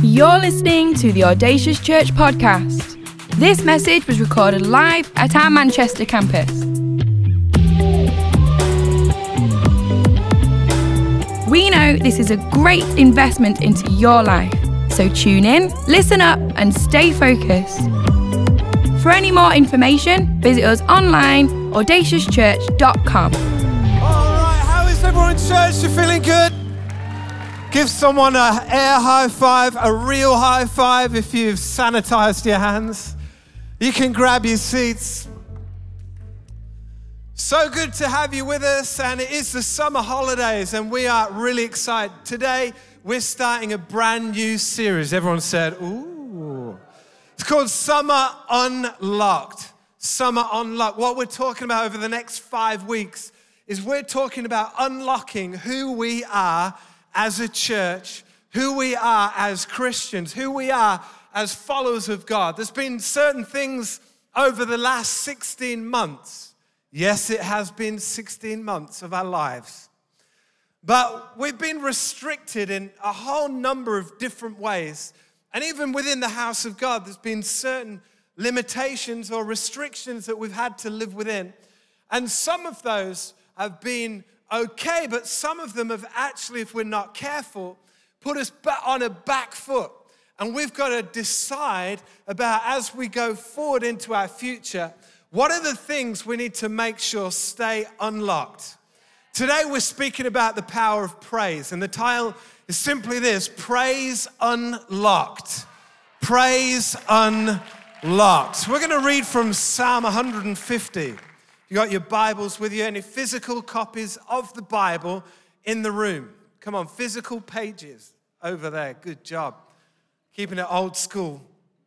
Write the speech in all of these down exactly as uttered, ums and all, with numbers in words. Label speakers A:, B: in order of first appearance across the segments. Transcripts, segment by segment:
A: You're listening to the Audacious Church podcast. This message was recorded live at our Manchester campus. We know this is a great investment into your life, so tune in, listen up, and stay focused. For any more information, visit us online, audacious church dot com.
B: All right, how is everyone in church? You feeling good? Give someone an air high five, a real high five if you've sanitized your hands. You can grab your seats. So good to have you with us, and it is the summer holidays, and we are really excited. Today, we're starting a brand new series. Everyone said, ooh. It's called Summer Unlocked. Summer Unlocked. What we're talking about over the next five weeks is we're talking about unlocking who we are as a church, who we are as Christians, who we are as followers of God. There's been certain things over the last sixteen months. Yes, it has been sixteen months of our lives. But we've been restricted in a whole number of different ways. And even within the house of God, there's been certain limitations or restrictions that we've had to live within. And some of those have been okay, but some of them have actually, if we're not careful, put us on a back foot. And we've got to decide about, as we go forward into our future, what are the things we need to make sure stay unlocked? Today we're speaking about the power of praise, and the title is simply this: Praise Unlocked. Praise Unlocked. We're going to read from Psalm one hundred fifty. You got your Bibles with you, any physical copies of the Bible in the room? Come on, physical pages over there. Good job. Keeping it old school.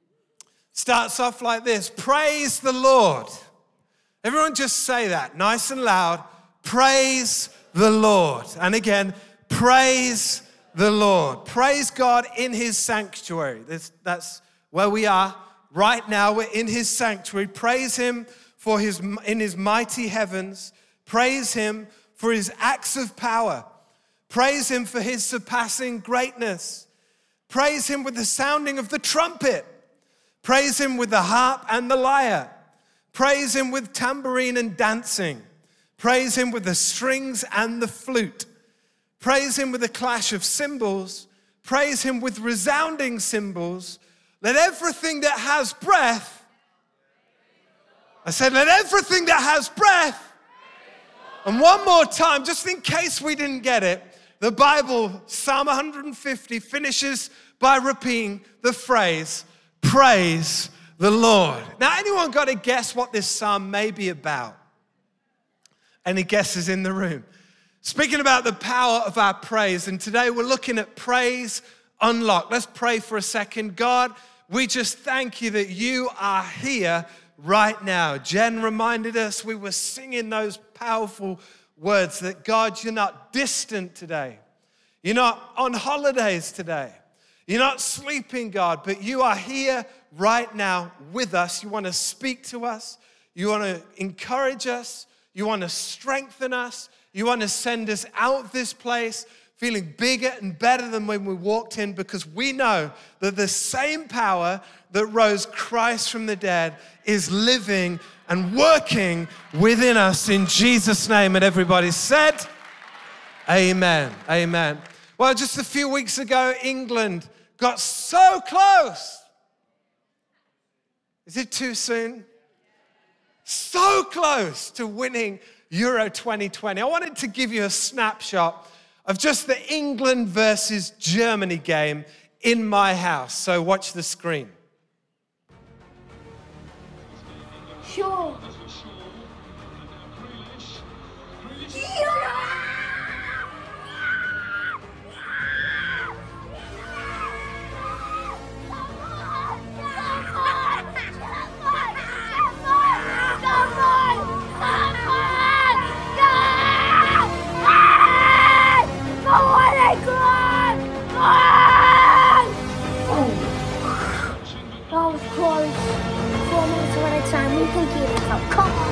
B: Starts off like this: Praise the Lord. Everyone just say that nice and loud. Praise the Lord. And again, praise the Lord. Praise God in his sanctuary. That's, that's where we are right now. We're in his sanctuary. Praise him for his in his mighty heavens. Praise him for his acts of power. Praise him for his surpassing greatness. Praise him with the sounding of the trumpet. Praise him with the harp and the lyre. Praise him with tambourine and dancing. Praise him with the strings and the flute. Praise him with the clash of cymbals. Praise him with resounding cymbals. Let everything that has breath, I said, let everything that has breath. And one more time, just in case we didn't get it, the Bible, Psalm one hundred fifty, finishes by repeating the phrase, praise the Lord. Now, anyone got to guess what this psalm may be about? Any guesses in the room? Speaking about the power of our praise, and today we're looking at Praise Unlocked. Let's pray for a second. God, we just thank you that you are here right now. Jen reminded us, we were singing those powerful words that God, you're not distant today. You're not on holidays today. You're not sleeping, God, but you are here right now with us. You want to speak to us. You want to encourage us. You want to strengthen us. You want to send us out of this place feeling bigger and better than when we walked in, because we know that the same power that rose Christ from the dead is living and working within us in Jesus' name. And everybody said, amen, amen. Well, just a few weeks ago, England got so close. Is it too soon? So close to winning Euro twenty twenty. I wanted to give you a snapshot of just the England versus Germany game in my house. So watch the screen.
C: Sure. Yeah! That was close. Four minutes away at a time. We can keep it up. Come on.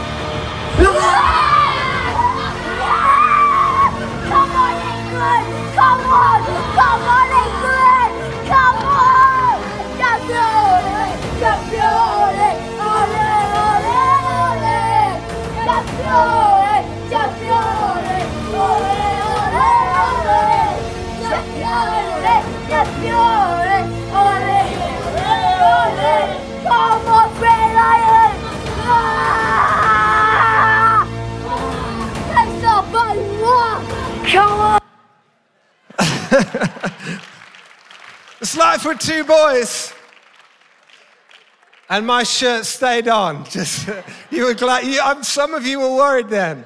C: Come on, England! Come on! Come on, England! Come on! Campione! Campione! Ole, ole, ole! Campione! Campione! Ole, ole, ole! Campione! Campione! Ole, ole, ole! Come on, Grey Lion! Ah! Take somebody walk! Come on!
B: It's Life with Two Boys. And my shirt stayed on. Just you were glad. You, um, some of you were worried then.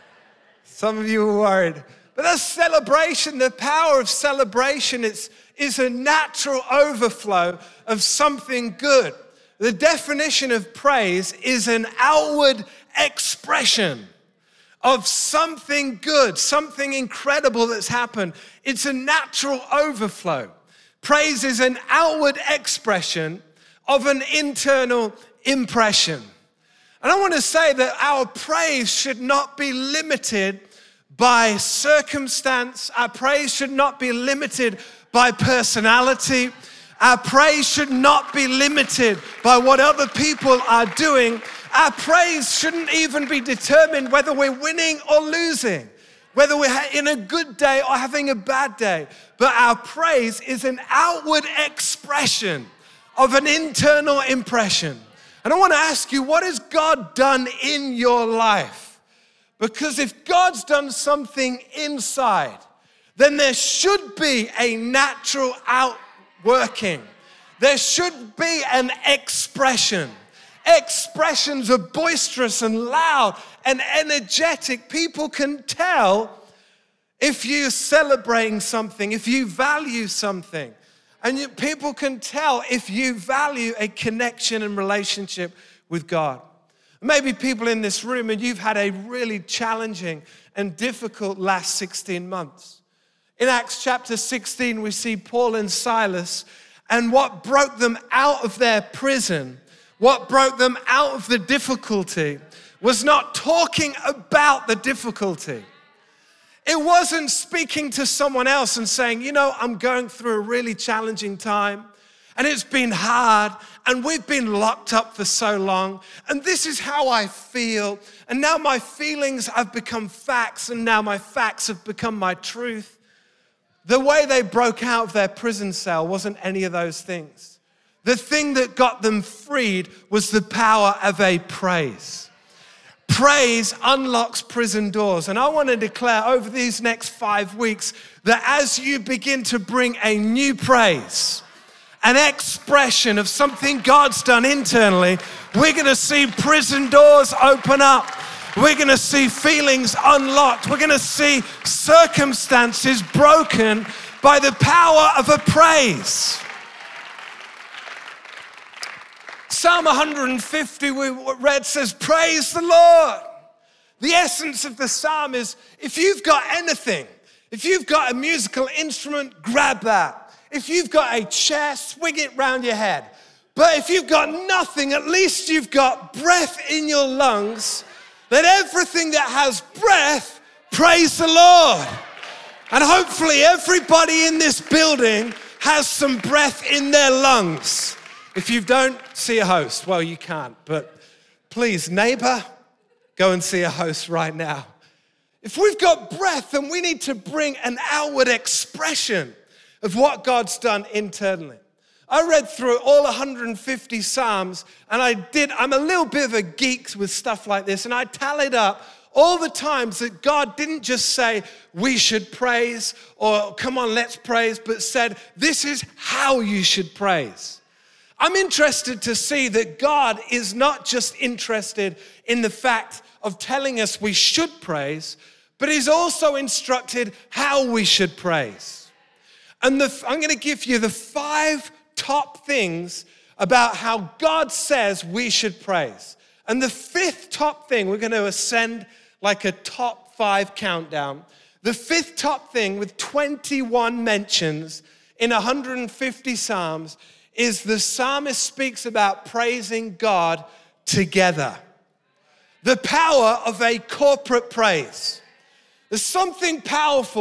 B: Some of you were worried. But that's celebration. The power of celebration is, is a natural overflow of something good. The definition of praise is an outward expression of something good, something incredible that's happened. It's a natural overflow. Praise is an outward expression of an internal impression. And I want to say that our praise should not be limited by circumstance. Our praise should not be limited by personality. Our praise should not be limited by what other people are doing. Our praise shouldn't even be determined whether we're winning or losing, whether we're in a good day or having a bad day. But our praise is an outward expression of an internal impression. And I want to ask you, what has God done in your life? Because if God's done something inside, then there should be a natural outworking. There should be an expression. Expressions are boisterous and loud and energetic. People can tell if you're celebrating something, if you value something. And you, people can tell if you value a connection and relationship with God. Maybe people in this room and you've had a really challenging and difficult last sixteen months. In Acts chapter sixteen, we see Paul and Silas, and what broke them out of their prison, what broke them out of the difficulty, was not talking about the difficulty. It wasn't speaking to someone else and saying, you know, I'm going through a really challenging time and it's been hard and we've been locked up for so long and this is how I feel and now my feelings have become facts and now my facts have become my truth. The way they broke out of their prison cell wasn't any of those things. The thing that got them freed was the power of a praise. Praise unlocks prison doors. And I want to declare over these next five weeks that as you begin to bring a new praise, an expression of something God's done internally, we're going to see prison doors open up. We're going to see feelings unlocked. We're going to see circumstances broken by the power of a praise. Psalm one fifty we read says, praise the Lord. The essence of the psalm is, if you've got anything, if you've got a musical instrument, grab that. If you've got a chair, swing it round your head. But if you've got nothing, at least you've got breath in your lungs. Let everything that has breath praise the Lord. And hopefully everybody in this building has some breath in their lungs. If you don't see a host, well, you can't, but please, neighbor, go and see a host right now. If we've got breath, then we need to bring an outward expression of what God's done internally. I read through all one hundred fifty Psalms, and I did, I'm a little bit of a geek with stuff like this, and I tallied up all the times that God didn't just say, we should praise, or come on, let's praise, but said, this is how you should praise. I'm interested to see that God is not just interested in the fact of telling us we should praise, but He's also instructed how we should praise. And the, I'm going to give you the five top things about how God says we should praise. And the fifth top thing, we're going to ascend like a top five countdown. The fifth top thing with twenty-one mentions in one hundred fifty Psalms is the psalmist speaks about praising God together. The power of a corporate praise. There's something powerful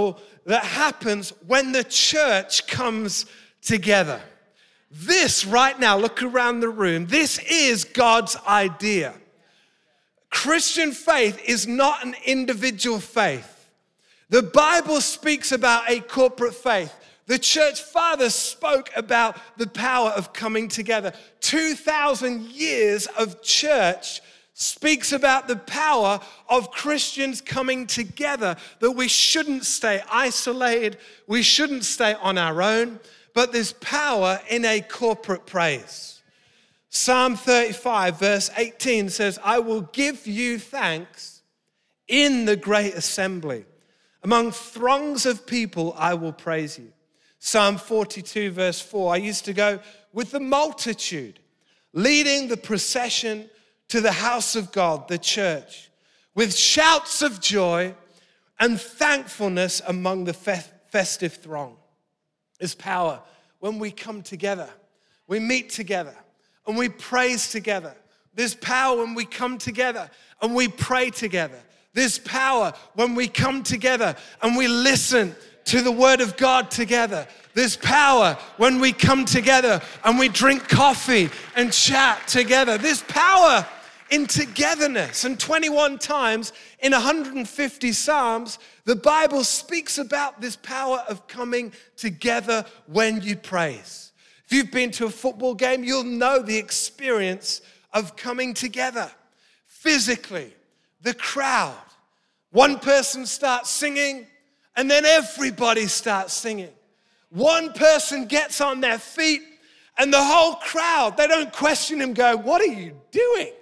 B: that happens when the church comes together. This right now, look around the room, this is God's idea. Christian faith is not an individual faith. The Bible speaks about a corporate faith. The church fathers spoke about the power of coming together. two thousand years of church speaks about the power of Christians coming together, that we shouldn't stay isolated, we shouldn't stay on our own, but there's power in a corporate praise. Psalm thirty-five, verse eighteen says, I will give you thanks in the great assembly. Among throngs of people, I will praise you. Psalm forty-two, verse four, I used to go with the multitude, leading the procession to the house of God, the church, with shouts of joy and thankfulness among the fe- festive throng. There's power when we come together, we meet together, and we praise together. There's power when we come together and we pray together. There's power when we come together and we listen to the word of God together. There's power when we come together and we drink coffee and chat together. There's power in togetherness. And twenty-one times in one hundred fifty Psalms, the Bible speaks about this power of coming together when you praise. If you've been to a football game, you'll know the experience of coming together physically. The crowd. One person starts singing, and then everybody starts singing. One person gets on their feet, and the whole crowd, they don't question him, go, what are you doing?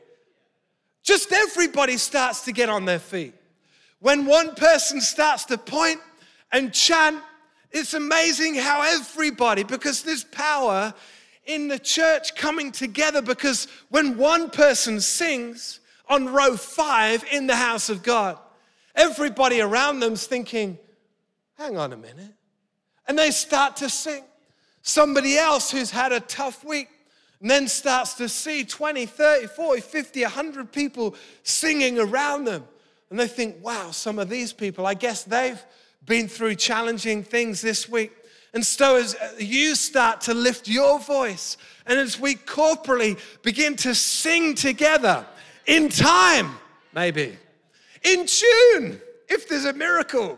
B: Just everybody starts to get on their feet. When one person starts to point and chant, it's amazing how everybody, because there's power in the church coming together, because when one person sings on row five in the house of God, everybody around them's thinking, hang on a minute. And they start to sing. Somebody else who's had a tough week and then starts to see twenty, thirty, forty, fifty, one hundred people singing around them. And they think, wow, some of these people, I guess they've been through challenging things this week. And so as you start to lift your voice, and as we corporately begin to sing together in time, maybe, in tune, if there's a miracle.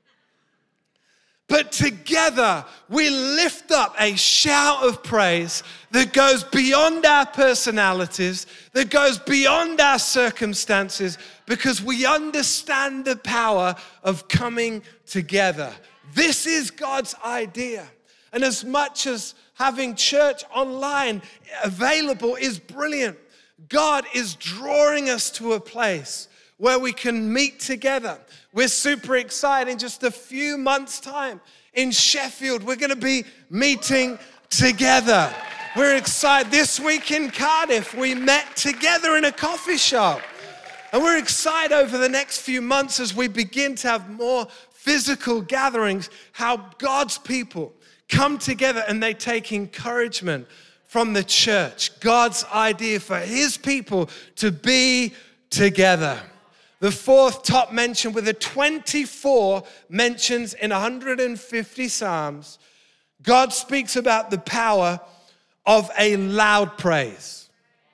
B: But together, we lift up a shout of praise that goes beyond our personalities, that goes beyond our circumstances, because we understand the power of coming together. This is God's idea. And as much as having church online available is brilliant, God is drawing us to a place where we can meet together. We're super excited. In just a few months' time in Sheffield, we're going to be meeting together. We're excited. This week in Cardiff, we met together in a coffee shop. And we're excited over the next few months as we begin to have more physical gatherings, how God's people come together and they take encouragement from the church. God's idea for his people to be together. The fourth top mention, with the twenty-four mentions in one hundred fifty Psalms, God speaks about the power of a loud praise.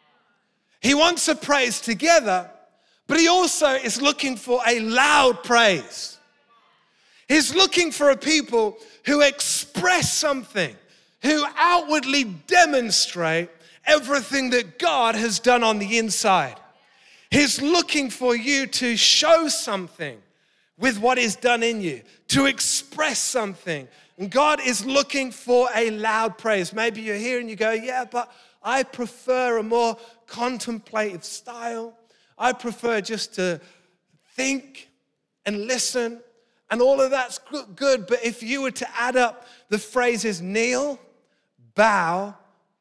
B: He wants a praise together, but he also is looking for a loud praise. He's looking for a people who express something, who outwardly demonstrate everything that God has done on the inside. He's looking for you to show something with what is done in you, to express something. And God is looking for a loud praise. Maybe you're here and you go, yeah, but I prefer a more contemplative style. I prefer just to think and listen, and all of that's good. But if you were to add up the phrases kneel, bow,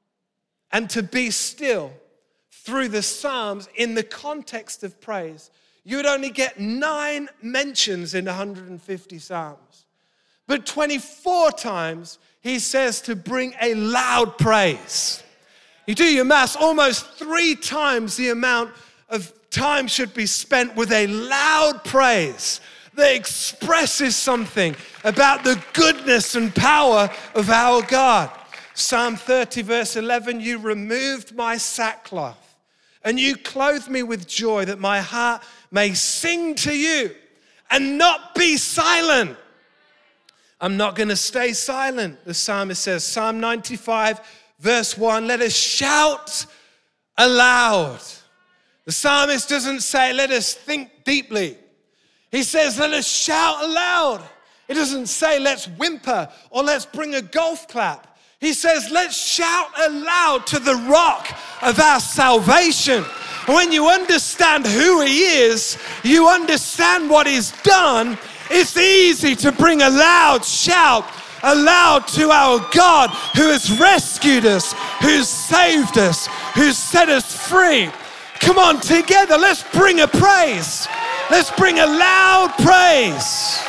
B: and to be still through the Psalms in the context of praise, you would only get nine mentions in one hundred fifty Psalms. But twenty-four times he says to bring a loud praise. You do your maths, almost three times the amount of time should be spent with a loud praise that expresses something about the goodness and power of our God. Psalm thirty, verse eleven, you removed my sackcloth and you clothed me with joy that my heart may sing to you and not be silent. I'm not going to stay silent, the psalmist says. Psalm ninety-five, verse one, let us shout aloud. The psalmist doesn't say, let us think deeply. He says, let us shout aloud. It doesn't say, let's whimper or let's bring a golf clap. He says, let's shout aloud to the rock of our salvation. And when you understand who he is, you understand what he's done, it's easy to bring a loud shout aloud to our God who has rescued us, who's saved us, who's set us free. Come on, together, let's bring a praise. Let's bring a loud praise.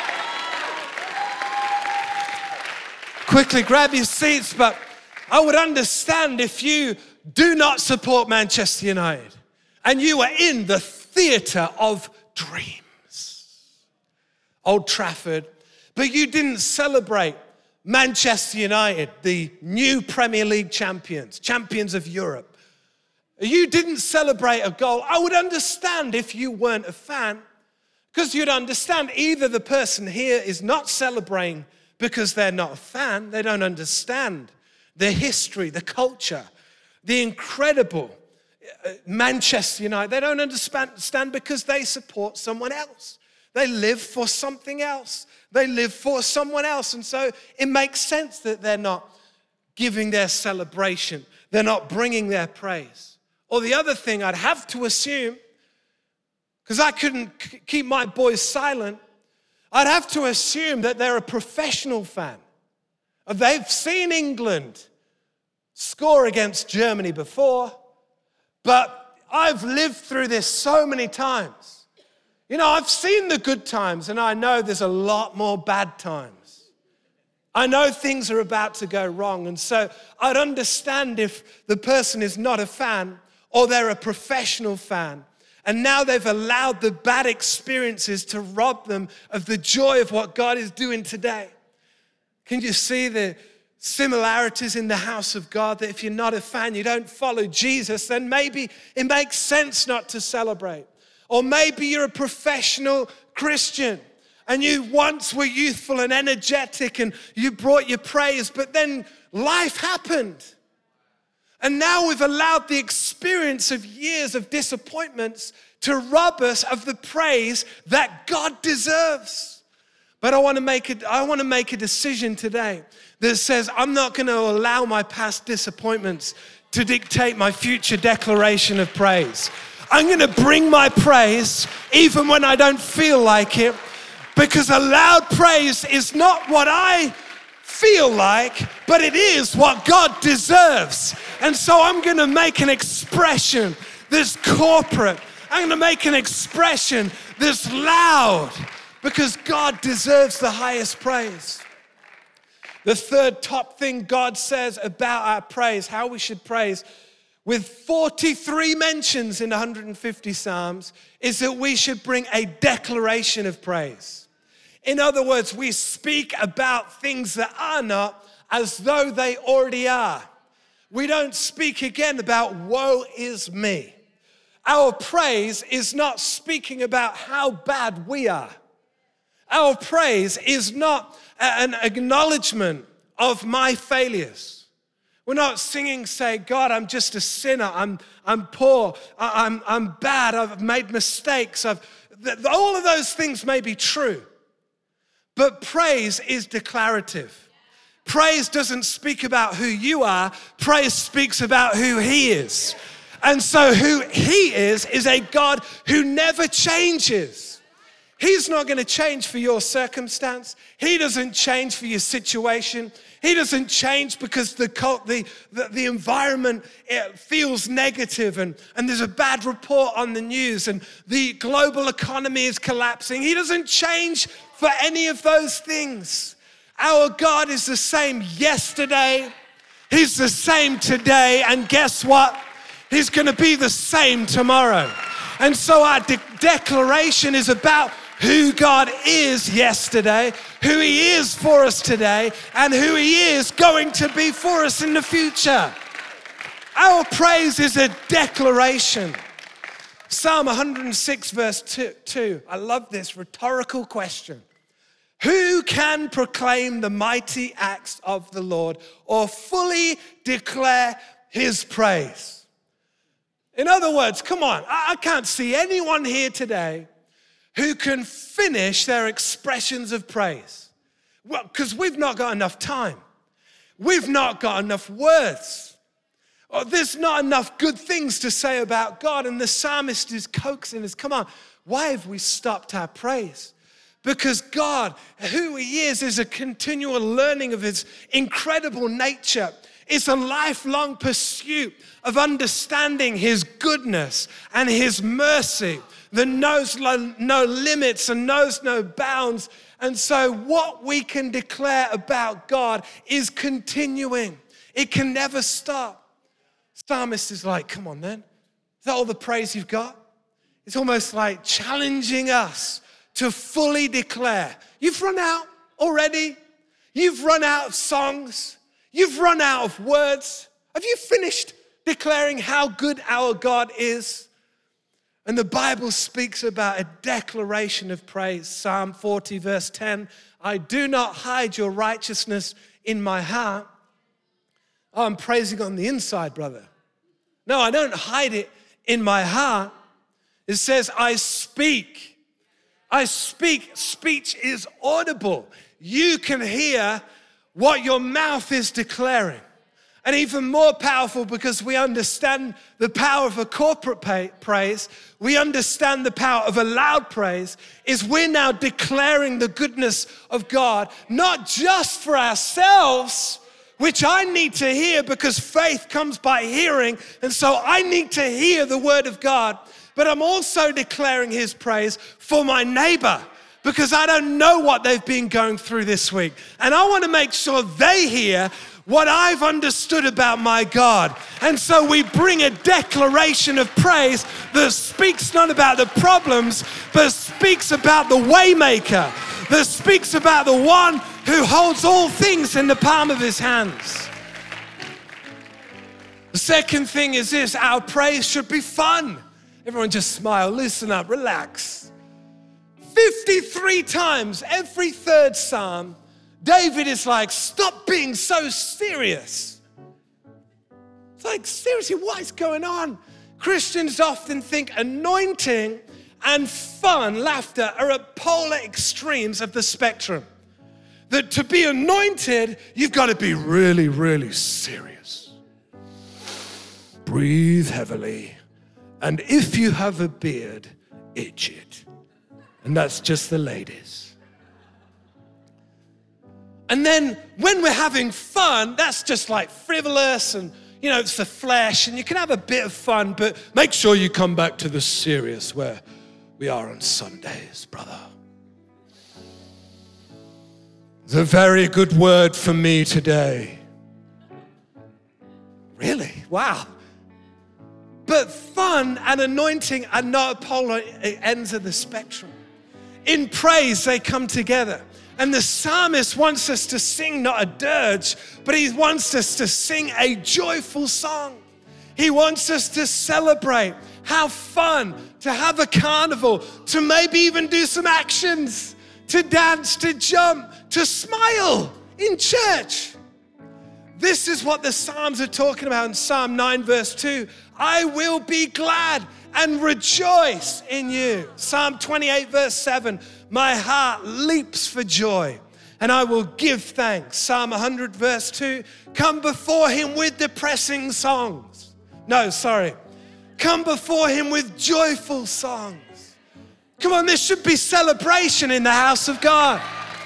B: Quickly grab your seats, but I would understand if you do not support Manchester United and you are in the theatre of dreams, Old Trafford, but you didn't celebrate Manchester United, the new Premier League champions, champions of Europe. You didn't celebrate a goal. I would understand if you weren't a fan, because you'd understand either the person here is not celebrating because they're not a fan, they don't understand the history, the culture, the incredible Manchester United. They don't understand because they support someone else. They live for something else. They live for someone else. And so it makes sense that they're not giving their celebration. They're not bringing their praise. Or the other thing I'd have to assume, because I couldn't c- keep my boys silent, I'd have to assume that they're a professional fan. They've seen England score against Germany before, but I've lived through this so many times. You know, I've seen the good times, and I know there's a lot more bad times. I know things are about to go wrong, and so I'd understand if the person is not a fan or they're a professional fan, and now they've allowed the bad experiences to rob them of the joy of what God is doing today. Can you see the similarities in the house of God, that if you're not a fan, you don't follow Jesus, then maybe it makes sense not to celebrate. Or maybe you're a professional Christian and you once were youthful and energetic and you brought your praise, but then life happened. And now we've allowed the experience of years of disappointments to rob us of the praise that God deserves. But I want to make a, I want to make a decision today that says I'm not going to allow my past disappointments to dictate my future declaration of praise. I'm going to bring my praise even when I don't feel like it, because a loud praise is not what I feel like, but it is what God deserves. And so I'm going to make an expression that's corporate. I'm going to make an expression that's loud, because God deserves the highest praise. The third top thing God says about our praise, how we should praise, with forty-three mentions in one hundred fifty Psalms, is that we should bring a declaration of praise. In other words, we speak about things that are not as though they already are. We don't speak again about woe is me. Our praise is not speaking about how bad we are. Our praise is not an acknowledgement of my failures. We're not singing, say, God, I'm just a sinner. I'm, I'm poor. I'm, I'm bad. I've made mistakes. I've, th- all of those things may be true. But praise is declarative. Praise doesn't speak about who you are. Praise speaks about who he is. And so who he is is a God who never changes. He's not going to change for your circumstance. He doesn't change for your situation. He doesn't change because the the, the, the environment it feels negative and, and there's a bad report on the news and the global economy is collapsing. He doesn't change for any of those things. Our God is the same yesterday. He's the same today. And guess what? He's going to be the same tomorrow. And so our de- declaration is about who God is yesterday, who he is for us today, and who he is going to be for us in the future. Our praise is a declaration. Psalm one hundred six verse two, I love this rhetorical question. Who can proclaim the mighty acts of the Lord or fully declare his praise? In other words, come on, I can't see anyone here today who can finish their expressions of praise. Well, because we've not got enough time. We've not got enough words. Or there's not enough good things to say about God. And the psalmist is coaxing us, come on, why have we stopped our praise? Because God, who he is, is a continual learning of his incredible nature. It's a lifelong pursuit of understanding his goodness and his mercy that knows no limits and knows no bounds. And so what we can declare about God is continuing. It can never stop. Psalmist is like, come on then. Is that all the praise you've got? It's almost like challenging us to fully declare. You've run out already. You've run out of songs. You've run out of words. Have you finished declaring how good our God is? And the Bible speaks about a declaration of praise. Psalm forty verse ten, I do not hide your righteousness in my heart. Oh, I'm praising on the inside, brother. No, I don't hide it in my heart. It says, I speak. I speak. Speech is audible. You can hear what your mouth is declaring. And even more powerful, because we understand the power of a corporate pay, praise, we understand the power of a loud praise, is we're now declaring the goodness of God, not just for ourselves, which I need to hear because faith comes by hearing, and so I need to hear the word of God, but I'm also declaring his praise for my neighbor, because I don't know what they've been going through this week. And I want to make sure they hear what I've understood about my God. And so we bring a declaration of praise that speaks not about the problems, but speaks about the waymaker, that speaks about the one who holds all things in the palm of his hands. The second thing is this, our praise should be fun. Everyone just smile, listen up, relax. fifty-three times, every third psalm, David is like, stop being so serious. It's like, seriously, what is going on? Christians often think anointing and fun, laughter, are at polar extremes of the spectrum. That to be anointed, you've got to be really, really serious. Breathe heavily. And if you have a beard, itch it. And that's just the ladies. And then when we're having fun, that's just like frivolous and, you know, it's the flesh and you can have a bit of fun, but make sure you come back to the serious where we are on Sundays, brother. It's a very good word for me today. Really? Wow. But fun and anointing are not polar ends of the spectrum. In praise, they come together. And the psalmist wants us to sing not a dirge, but he wants us to sing a joyful song. He wants us to celebrate, have fun, to have a carnival, to maybe even do some actions, to dance, to jump, to smile in church. This is what the Psalms are talking about in Psalm nine verse two. I will be glad and rejoice in you. Psalm twenty-eight verse seven. My heart leaps for joy and I will give thanks. Psalm one hundred verse two. Come before him with depressing songs. No, sorry. Come before him with joyful songs. Come on, there should be celebration in the house of God.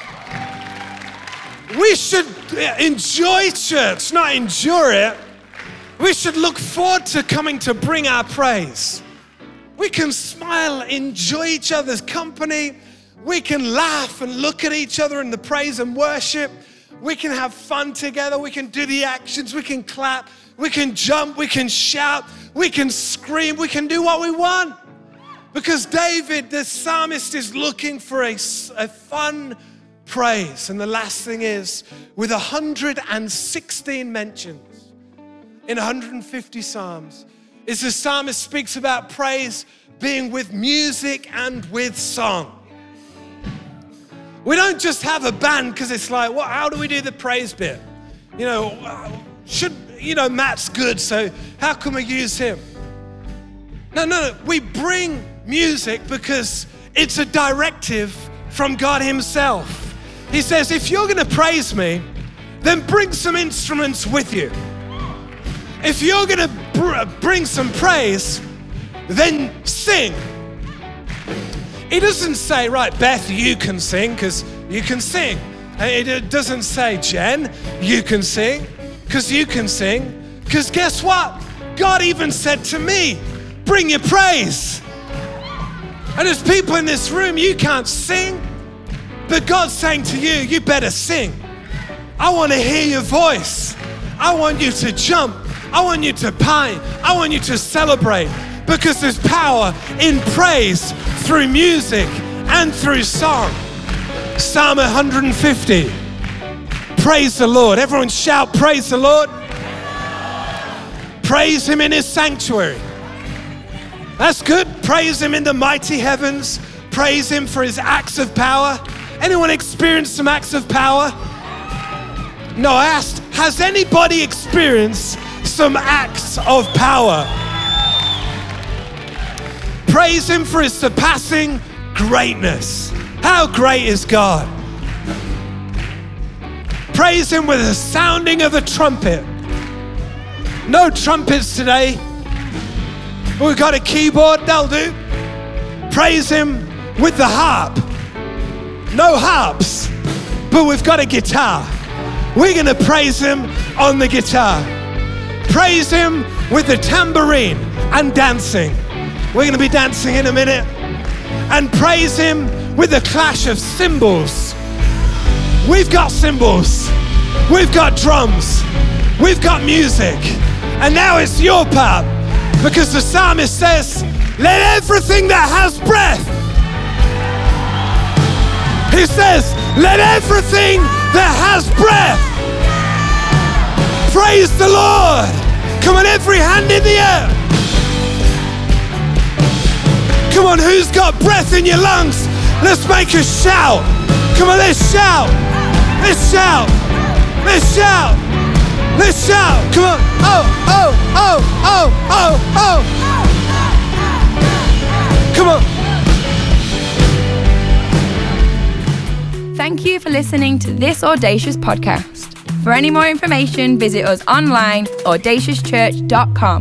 B: We should enjoy church, not endure it. We should look forward to coming to bring our praise. We can smile, enjoy each other's company. We can laugh and look at each other in the praise and worship. We can have fun together. We can do the actions. We can clap. We can jump. We can shout. We can scream. We can do what we want. Because David, the psalmist, is looking for a, a fun praise. And the last thing is, with one hundred sixteen mentions in one hundred fifty psalms, is the psalmist speaks about praise being with music and with song. We don't just have a band because it's like, well, how do we do the praise bit? You know, should, you know, Matt's good, so how can we use him? No, no, no, we bring music because it's a directive from God himself. He says, if you're gonna praise me, then bring some instruments with you. If you're gonna br- bring some praise, then sing. He doesn't say, right, Beth, you can sing, because you can sing. And it doesn't say, Jen, you can sing, because you can sing. Because guess what? God even said to me, bring your praise. And there's people in this room, you can't sing, but God's saying to you, you better sing. I want to hear your voice. I want you to jump. I want you to pine. I want you to celebrate, because there's power in praise through music and through song. Psalm one hundred fifty. Praise the Lord. Everyone shout, praise the Lord. Praise him in his sanctuary. That's good. Praise him in the mighty heavens. Praise him for his acts of power. Anyone experienced some acts of power? No, I asked, has anybody experienced some acts of power? Praise him for his surpassing greatness. How great is God? Praise him with the sounding of a trumpet. No trumpets today. We've got a keyboard, that'll do. Praise him with the harp. No harps, but we've got a guitar. We're gonna praise him on the guitar. Praise him with the tambourine and dancing. We're gonna be dancing in a minute. And praise him with the clash of cymbals. We've got cymbals. We've got drums. We've got music. And now it's your part. Because the psalmist says, let everything that has breath. He says, let everything that has breath praise the Lord. Come on, every hand in the air. Come on, who's got breath in your lungs? Let's make a shout. Come on, let's shout. Let's shout. Let's shout. Let's shout. Come on. Oh, oh, oh, oh, oh, oh. Come
A: on. Thank you for listening to this Audacious podcast. For any more information, visit us online, audacious church dot com.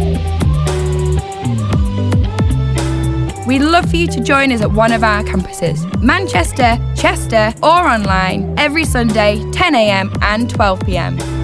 A: We'd love for you to join us at one of our campuses, Manchester, Chester, or online, every Sunday, ten a.m. and twelve p.m.